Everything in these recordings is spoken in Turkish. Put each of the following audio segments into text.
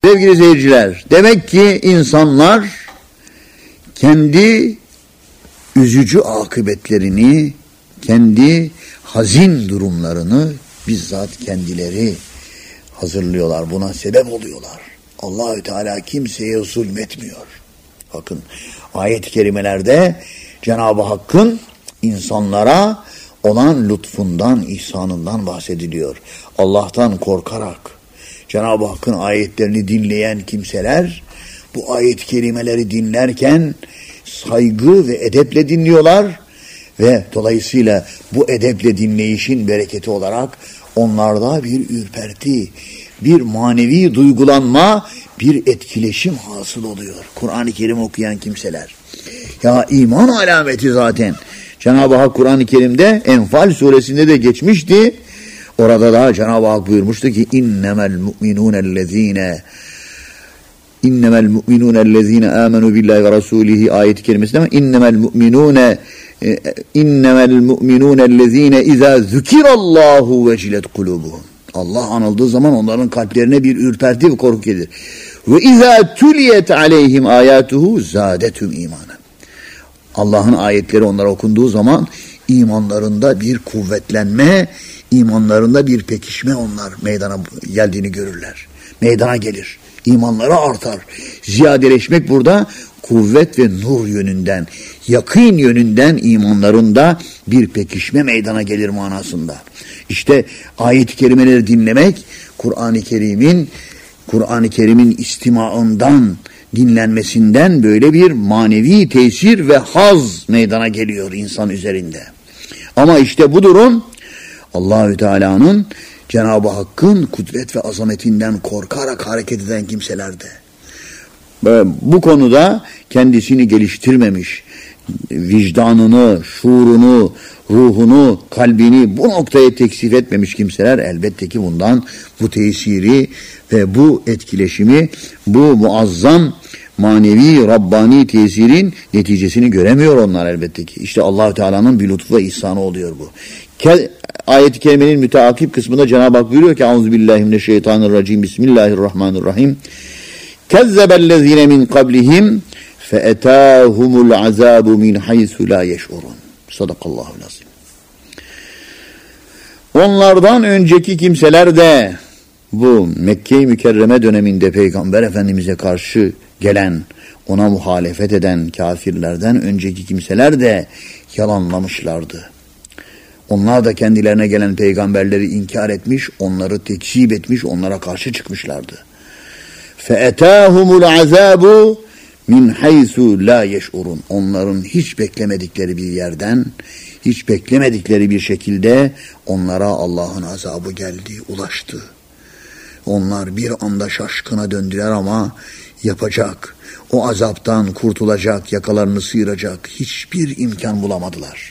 Sevgili seyirciler, demek ki insanlar kendi üzücü akıbetlerini, kendi hazin durumlarını bizzat kendileri hazırlıyorlar. Buna sebep oluyorlar. Allahü Teala kimseye zulmetmiyor. Bakın ayet-i kerimelerde Cenab-ı Hakk'ın insanlara olan lütfundan, ihsanından bahsediliyor. Allah'tan korkarak Cenab-ı Hakk'ın ayetlerini dinleyen kimseler bu ayet-i kerimeleri dinlerken saygı ve edeple dinliyorlar ve dolayısıyla bu edeple dinleyişin bereketi olarak onlarda bir ürperti, bir manevi duygulanma, bir etkileşim hasıl oluyor. Kur'an-ı Kerim okuyan kimseler. Ya iman alameti zaten. Cenab-ı Hak Kur'an-ı Kerim'de Enfal suresinde de geçmişti. Orada da Cenab-ı Hak buyurmuştu ki innemel mu'minûnellezîne âmenû billahi ve rasûlihi ayet-i kerimesinde ama innemel mu'minûnellezîne izâ zükirallâhu vecilet kulûbuhum. Allah anıldığı zaman onların kalplerine bir ürperti ve korku gelir. Ve izâ tuliyet aleyhim âyâtuhu zâdethum îmânen. Allah'ın ayetleri onlara okunduğu zaman imanlarında bir kuvvetlenme, imanlarında bir pekişme onlar meydana geldiğini görürler. Meydana gelir. İmanları artar. Ziyadeleşmek burada kuvvet ve nur yönünden, yakîn yönünden imanlarında bir pekişme meydana gelir manasında. İşte ayet-i kerimeleri dinlemek Kur'an-ı Kerim'in istimaından, dinlenmesinden böyle bir manevi tesir ve haz meydana geliyor insan üzerinde. Ama işte bu durum Allahü Teala'nın, Cenab-ı Hakk'ın kudret ve azametinden korkarak hareket eden kimselerde. Bu konuda kendisini geliştirmemiş, vicdanını, şuurunu, ruhunu, kalbini bu noktaya teksif etmemiş kimseler elbette ki bu tesiri ve bu etkileşimi, bu muazzam manevi, Rabbani tesirin neticesini göremiyor onlar elbette ki. İşte Allah-u Teala'nın bir lütfu ve ihsanı oluyor bu. Ayet-i kerimenin müteakip kısmında Cenab-ı Hak buyuruyor ki Euzubillahimineşşeytanirracim Bismillahirrahmanirrahim. Kezzebellezine min qablihim feetâhumul azâbu min haysu la yeş'urun. Sadakallahul azim. Onlardan önceki kimseler de bu Mekke-i Mükerreme döneminde Peygamber Efendimiz'e karşı gelen, ona muhalefet eden kafirlerden önceki kimseler de yalanlamışlardı. Onlar da kendilerine gelen peygamberleri inkar etmiş, onları tekzip etmiş, onlara karşı çıkmışlardı. فَاَتَاهُمُ الْعَذَابُ min haysu la yeş'urun. Onların hiç beklemedikleri bir yerden, hiç beklemedikleri bir şekilde onlara Allah'ın azabı geldi, ulaştı. Onlar bir anda şaşkına döndüler ama yapacak, o azaptan kurtulacak, yakalarını sıyıracak hiçbir imkan bulamadılar.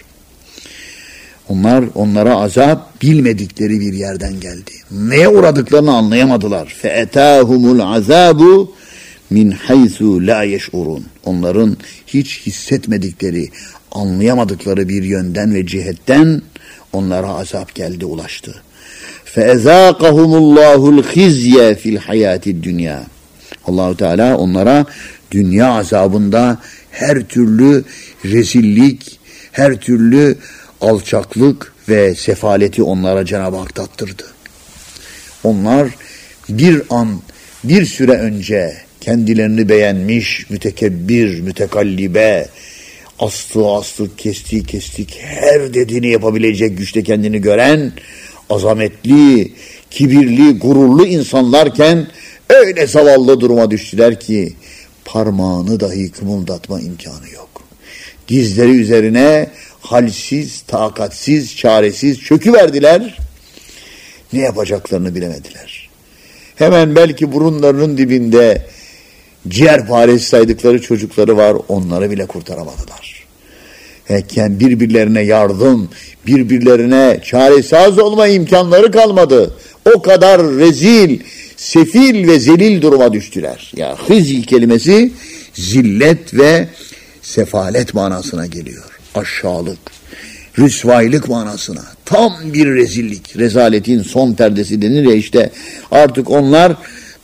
Onlara azap bilmedikleri bir yerden geldi. Neye uğradıklarını anlayamadılar. فَاَتَاهُمُ الْعَذَابُ min haysu la yeş'urun. Onların hiç hissetmedikleri, anlayamadıkları bir yönden ve cihetten onlara azap geldi, ulaştı. فَاَذَاقَهُمُ اللّٰهُ الْخِزْيَ فِي الْحَيَاتِ الدُّنْيَا. Allah-u Teala onlara dünya azabında her türlü rezillik, her türlü alçaklık ve sefaleti onlara Cenab-ı Hak tattırdı. Onlar bir süre önce kendilerini beğenmiş, mütekebbir, mütekallibe, astık, kestik, her dediğini yapabilecek güçte kendini gören, azametli, kibirli, gururlu insanlarken öyle zavallı duruma düştüler ki parmağını dahi kımıldatma imkanı yok. Dizleri üzerine halsiz, takatsiz, çaresiz çöküverdiler. Ne yapacaklarını bilemediler. Hemen belki burunlarının dibinde ciğerparesi saydıkları çocukları var, onları bile kurtaramadılar. Birbirlerine yardım, birbirlerine çaresiz olma imkanları kalmadı. O kadar rezil, sefil ve zelil duruma düştüler. Ya hizil kelimesi zillet ve sefalet manasına geliyor. Aşağılık, rüsvaylık manasına. Tam bir rezillik. Rezaletin son perdesi denir ya işte. Artık onlar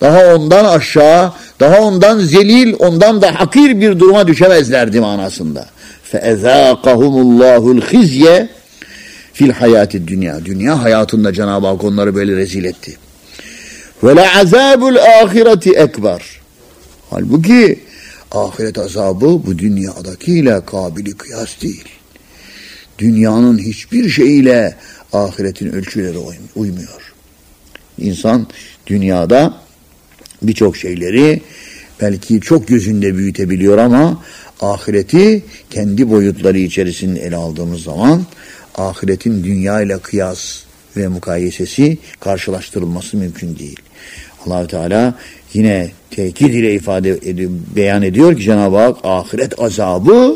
Daha ondan aşağı, daha ondan zelil, ondan da hakir bir duruma düşemezlerdi manasında. فَاَذَاقَهُمُ اللّٰهُ الْخِزْيَ fil hayati dünya. Dünya hayatında Cenab-ı Hak onları böyle rezil etti. وَلَعَذَابُ الْآخِرَةِ ekber. Halbuki ahiret azabı bu dünyadakiyle kabili kıyas değil. Dünyanın hiçbir şeyiyle ahiretin ölçüleri uymuyor. İnsan dünyada birçok şeyleri belki çok gözünde büyütebiliyor ama ahireti kendi boyutları içerisinde ele aldığımız zaman ahiretin dünya ile kıyas ve mukayesesi karşılaştırılması mümkün değil. Allah-u Teala yine tekit ile beyan ediyor ki Cenab-ı Hak ahiret azabı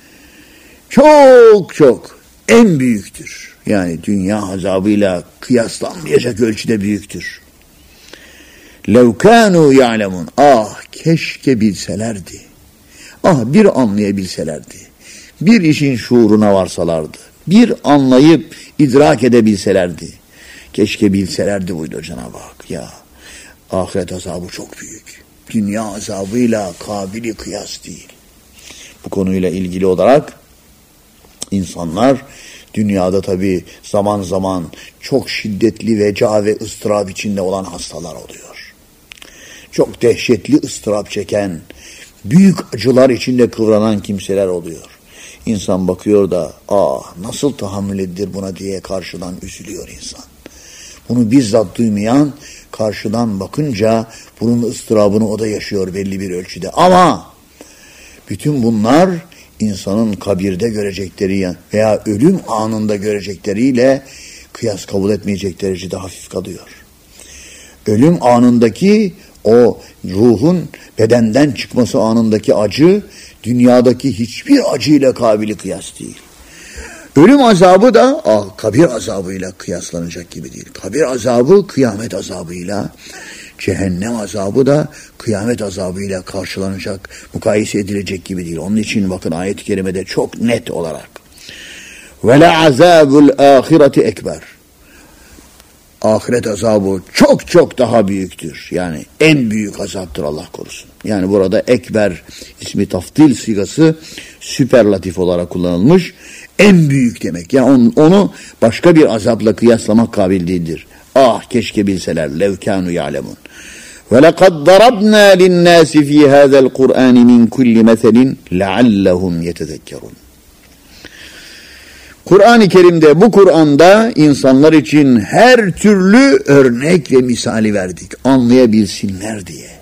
çok çok en büyüktür. Yani dünya azabıyla kıyaslanmayacak ölçüde büyüktür. لَوْ كَانُوا يَعْلَمُونَ Ah keşke bilselerdi. Ah bir anlayabilselerdi. Bir işin şuuruna varsalardı. Bir anlayıp idrak edebilselerdi. Keşke bilselerdi buydu Cenab-ı Hak. Ya ahiret azabı çok büyük. Dünya azabıyla kabili kıyas değil. Bu konuyla ilgili olarak insanlar dünyada tabii zaman zaman çok şiddetli veca ve ıstırap içinde olan hastalar oluyor. Çok dehşetli ıstırap çeken, büyük acılar içinde kıvranan kimseler oluyor. İnsan bakıyor da nasıl tahammül edilir buna diye karşıdan üzülüyor insan. Bunu bizzat duymayan karşıdan bakınca bunun ıstırabını o da yaşıyor belli bir ölçüde. Ama bütün bunlar insanın kabirde görecekleri veya ölüm anında görecekleriyle kıyas kabul etmeyecek derecede hafif kalıyor. Ölüm anındaki o ruhun bedenden çıkması anındaki acı dünyadaki hiçbir acıyla kabili kıyas değil. Ölüm azabı da kabir azabıyla kıyaslanacak gibi değil. Kabir azabı kıyamet azabıyla, cehennem azabı da kıyamet azabıyla karşılanacak, mukayese edilecek gibi değil. Onun için bakın ayet-i kerimede çok net olarak وَلَعَذَابُ الْآخِرَةِ ekber. Ahiret azabı çok çok daha büyüktür. Yani en büyük azaptır Allah korusun. Yani burada ekber ismi taftil sigası süperlatif olarak kullanılmış. En büyük demek. Yani onu başka bir azapla kıyaslamak kabil değildir. Keşke bilseler. لَوْ كَانُوا يَعْلَمُونَ وَلَقَدْ ضَرَبْنَا لِلنَّاسِ فِي هَذَا الْقُرْآنِ مِنْ كُلِّ مَثَلٍ لَعَلَّهُمْ يَتَذَكَّرُونَ Kur'an-ı Kerim'de, bu Kur'an'da insanlar için her türlü örnek ve misali verdik. Anlayabilsinler diye.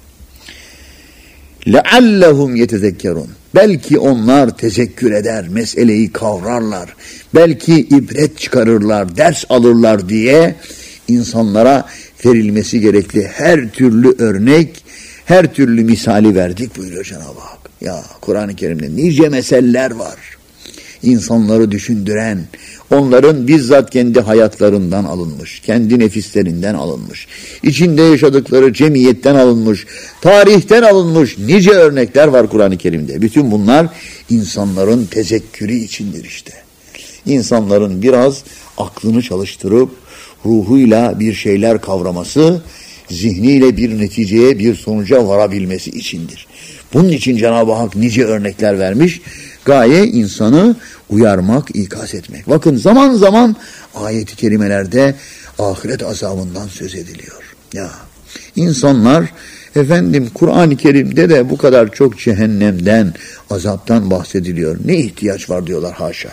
لَعَلَّهُمْ يَتَذَكَّرُونَ Belki onlar tezekkür eder, meseleyi kavrarlar. Belki ibret çıkarırlar, ders alırlar diye insanlara verilmesi gerekli her türlü örnek, her türlü misali verdik buyuruyor Cenab-ı Hak. Ya Kur'an-ı Kerim'de nice meseller var. İnsanları düşündüren, onların bizzat kendi hayatlarından alınmış, kendi nefislerinden alınmış, içinde yaşadıkları cemiyetten alınmış, tarihten alınmış nice örnekler var Kur'an-ı Kerim'de. Bütün bunlar insanların tezekkürü içindir işte. İnsanların biraz aklını çalıştırıp ruhuyla bir şeyler kavraması, zihniyle bir neticeye, bir sonuca varabilmesi içindir. Bunun için Cenab-ı Hak nice örnekler vermiş. Gaye insanı uyarmak, ikaz etmek. Bakın zaman zaman ayet-i kerimelerde ahiret azabından söz ediliyor. Ya insanlar Kur'an-ı Kerim'de de bu kadar çok cehennemden, azaptan bahsediliyor. Ne ihtiyaç var diyorlar haşa.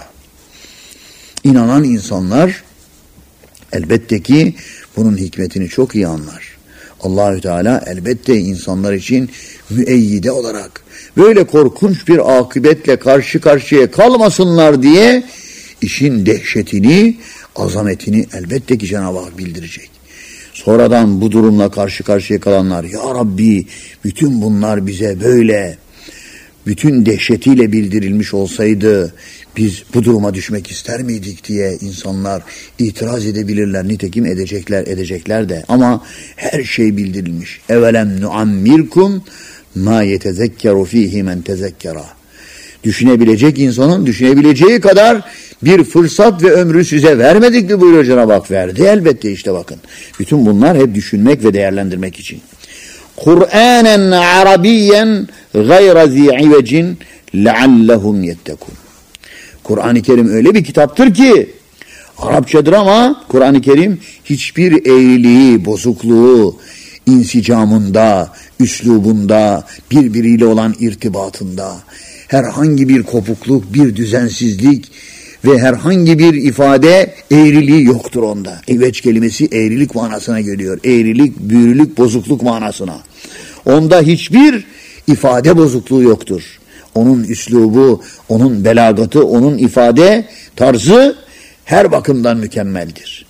İnanan insanlar elbette ki bunun hikmetini çok iyi anlar. Allahü Teala elbette insanlar için müeyyide olarak böyle korkunç bir akıbetle karşı karşıya kalmasınlar diye işin dehşetini, azametini elbette ki Cenab-ı Hak bildirecek. Sonradan bu durumla karşı karşıya kalanlar, ya Rabbi bütün bunlar bize böyle bütün dehşetiyle bildirilmiş olsaydı biz bu duruma düşmek ister miydik diye insanlar itiraz edebilirler. Nitekim edecekler de. Ama her şey bildirilmiş. Evelem nuammirkum ma yetezekkeru fihi men tezekkera. Düşünebilecek insanın düşünebileceği kadar bir fırsat ve ömrü size vermedik mi buyuruyor Cenab-ı Hak. Verdi elbette işte bakın. Bütün bunlar hep düşünmek ve değerlendirmek için. Kur'anen Arabiyyen gayra zi ivecin leallehum yettekun. Kur'an-ı Kerim öyle bir kitaptır ki Arapçadır ama Kur'an-ı Kerim hiçbir eğriliği, bozukluğu, insicamında, üslubunda, birbiriyle olan irtibatında, herhangi bir kopukluk, bir düzensizlik ve herhangi bir ifade eğriliği yoktur onda. İveç kelimesi eğrilik manasına geliyor. Eğrilik, büyürülük, bozukluk manasına. Onda hiçbir ifade bozukluğu yoktur. Onun üslubu, onun belagatı, onun ifade tarzı her bakımdan mükemmeldir.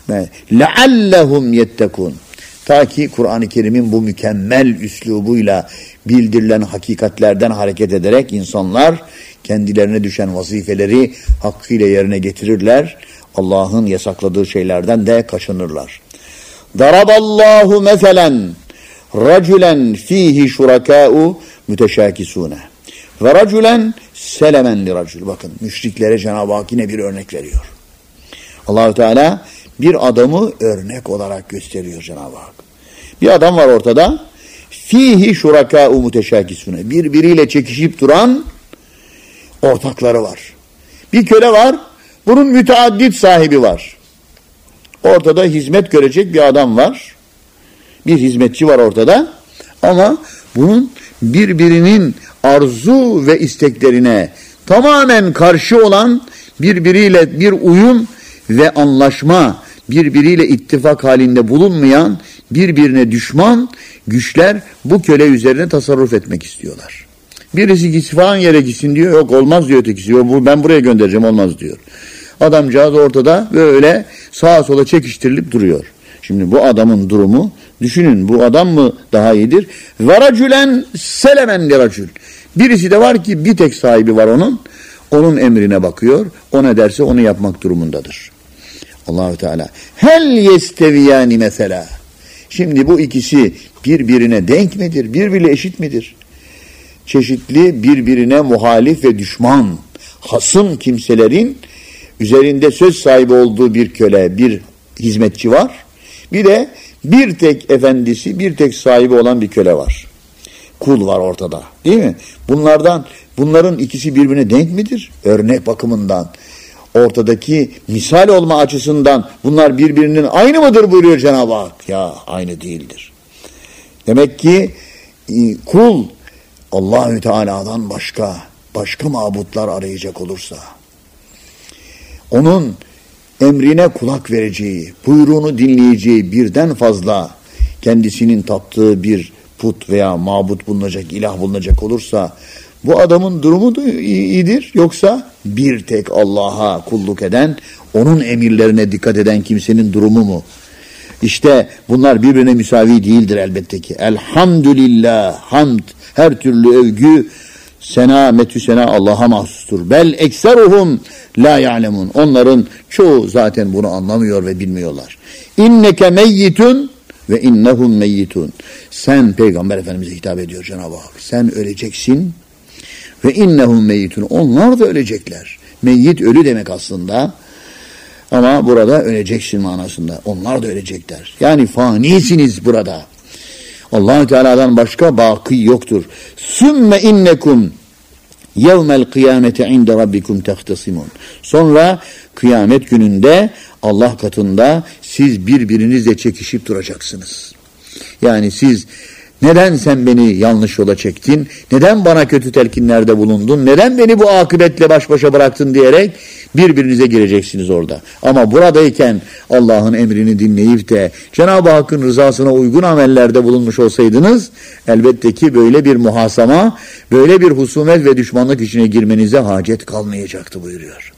لَعَلَّهُمْ يَتَّكُونَ. Ta ki Kur'an-ı Kerim'in bu mükemmel üslubuyla bildirilen hakikatlerden hareket ederek insanlar kendilerine düşen vazifeleri hakkıyla yerine getirirler. Allah'ın yasakladığı şeylerden de kaçınırlar. Daraballahu meselen raculen fihi şurakâ'u müteşâkisûne ve raculen selemen li racul. Bakın müşriklere Cenab-ı Hak yine bir örnek veriyor. Allah-u Teala bir adamı örnek olarak gösteriyor Cenab-ı Hak. Bir adam var ortada. Fihi şurakâ'u müteşâkisûne. Birbiriyle çekişip duran ortakları var. Bir köle var. Bunun müteaddit sahibi var. Ortada hizmet görecek bir adam var. Bir hizmetçi var ortada. Ama bunun birbirinin arzu ve isteklerine tamamen karşı olan, birbiriyle bir uyum ve anlaşma, birbiriyle ittifak halinde bulunmayan, birbirine düşman güçler bu köle üzerine tasarruf etmek istiyorlar. Birisi gitsin falan yere gitsin diyor. Yok olmaz diyor ötekisi. Yok, ben buraya göndereceğim olmaz diyor. Adamcağız ortada böyle sağa sola çekiştirilip duruyor. Şimdi bu adamın durumu düşünün. Bu adam mı daha iyidir? Veracülen selemen liracül. Birisi de var ki bir tek sahibi var onun. Onun emrine bakıyor. O ne derse onu yapmak durumundadır. Allahu Teala. Hel yesteviyani mesela. Şimdi bu ikisi birbirine denk midir? Birbiriyle eşit midir? Çeşitli birbirine muhalif ve düşman, hasım kimselerin üzerinde söz sahibi olduğu bir köle, bir hizmetçi var. Bir de bir tek efendisi, bir tek sahibi olan bir köle var. Kul var ortada, değil mi? Bunların ikisi birbirine denk midir? Örnek bakımından, ortadaki misal olma açısından bunlar birbirinin aynı mıdır buyuruyor Cenab-ı Hak? Ya aynı değildir. Demek ki kul Allahü Teala'dan başka mabutlar arayacak olursa, onun emrine kulak vereceği, buyruğunu dinleyeceği birden fazla kendisinin taptığı bir put veya mabut bulunacak, ilah bulunacak olursa, bu adamın durumu da iyidir. Yoksa bir tek Allah'a kulluk eden, onun emirlerine dikkat eden kimsenin durumu mu? İşte bunlar birbirine müsavi değildir elbette ki. Elhamdülillah, hamd, her türlü övgü, sena, metü sena Allah'a mahsustur. Bel ekseruhum la ya'lemun. Onların çoğu zaten bunu anlamıyor ve bilmiyorlar. İnneke meyyitun ve innehum meyyitun. Sen Peygamber Efendimiz'e hitap ediyor Cenab-ı Hak. Sen öleceksin ve innehum meyyitun. Onlar da ölecekler. Meyyit ölü demek aslında. Ama burada öleceksin manasında. Onlar da ölecekler. Yani fanisiniz burada. Allah-u Teala'dan başka baki yoktur. Sümme innekum yevmel kıyamete inde rabbikum tehtesimun. Sonra kıyamet gününde Allah katında siz birbirinizle çekişip duracaksınız. Yani siz neden sen beni yanlış yola çektin? Neden bana kötü telkinlerde bulundun? Neden beni bu akıbetle baş başa bıraktın diyerek birbirinize gireceksiniz orada. Ama buradayken Allah'ın emrini dinleyip de Cenab-ı Hakk'ın rızasına uygun amellerde bulunmuş olsaydınız elbette ki böyle bir muhasama, böyle bir husumet ve düşmanlık içine girmenize hacet kalmayacaktı buyuruyor.